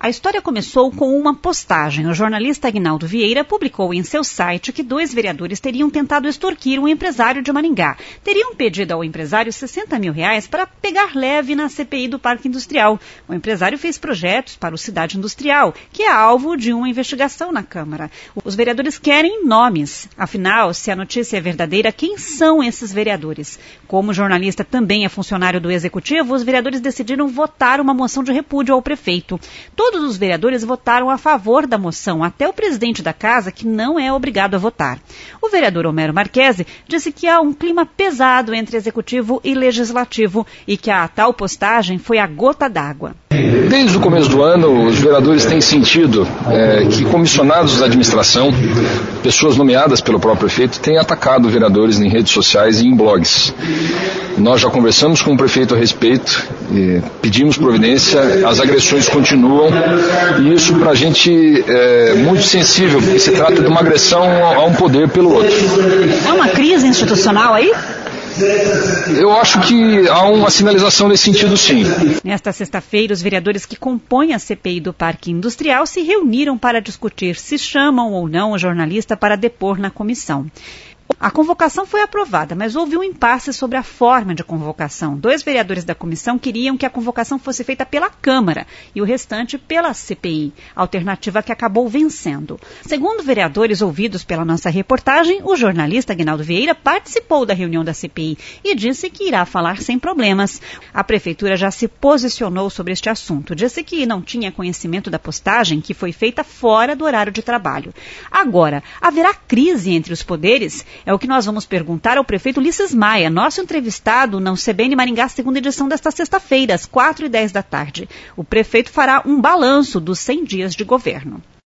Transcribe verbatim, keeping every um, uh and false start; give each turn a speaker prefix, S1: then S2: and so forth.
S1: A história começou com uma postagem. O jornalista Aguinaldo Vieira publicou em seu site que dois vereadores teriam tentado extorquir um empresário de Maringá. Teriam pedido ao empresário sessenta mil reais para pegar leve na C P I do Parque Industrial. O empresário fez projetos para o Cidade Industrial, que é alvo de uma investigação na Câmara. Os vereadores querem nomes. Afinal, se a notícia é verdadeira, quem são esses vereadores? Como o jornalista também é funcionário do Executivo, os vereadores decidiram votar uma moção de repúdio ao prefeito. Todos os vereadores votaram a favor da moção, até o presidente da casa, que não é obrigado a votar. O vereador Homero Marchese disse que há um clima pesado entre Executivo e Legislativo e que a tal postagem foi a gota d'água.
S2: Desde o começo do ano, os vereadores têm sentido é, que comissionados da administração, pessoas nomeadas pelo próprio prefeito, têm atacado vereadores em redes sociais e em blogs. Nós já conversamos com o prefeito a respeito, pedimos providência, as agressões continuam, e isso para a gente é muito sensível, porque se trata de uma agressão a um poder pelo outro.
S1: É uma crise institucional aí?
S2: Eu acho que há uma sinalização nesse sentido, sim.
S1: Nesta sexta-feira, os vereadores que compõem a C P I do Parque Industrial se reuniram para discutir se chamam ou não o jornalista para depor na comissão. A convocação foi aprovada, mas houve um impasse sobre a forma de convocação. Dois vereadores da comissão queriam que a convocação fosse feita pela Câmara e o restante pela C P I, alternativa que acabou vencendo. Segundo vereadores ouvidos pela nossa reportagem, o jornalista Aguinaldo Vieira participou da reunião da C P I e disse que irá falar sem problemas. A prefeitura já se posicionou sobre este assunto, disse que não tinha conhecimento da postagem que foi feita fora do horário de trabalho. Agora, haverá crise entre os poderes? É o que nós vamos perguntar ao prefeito Ulisses Maia, nosso entrevistado na C B N Maringá, segunda edição desta sexta-feira, às quatro e dez da tarde. O prefeito fará um balanço dos cem dias de governo.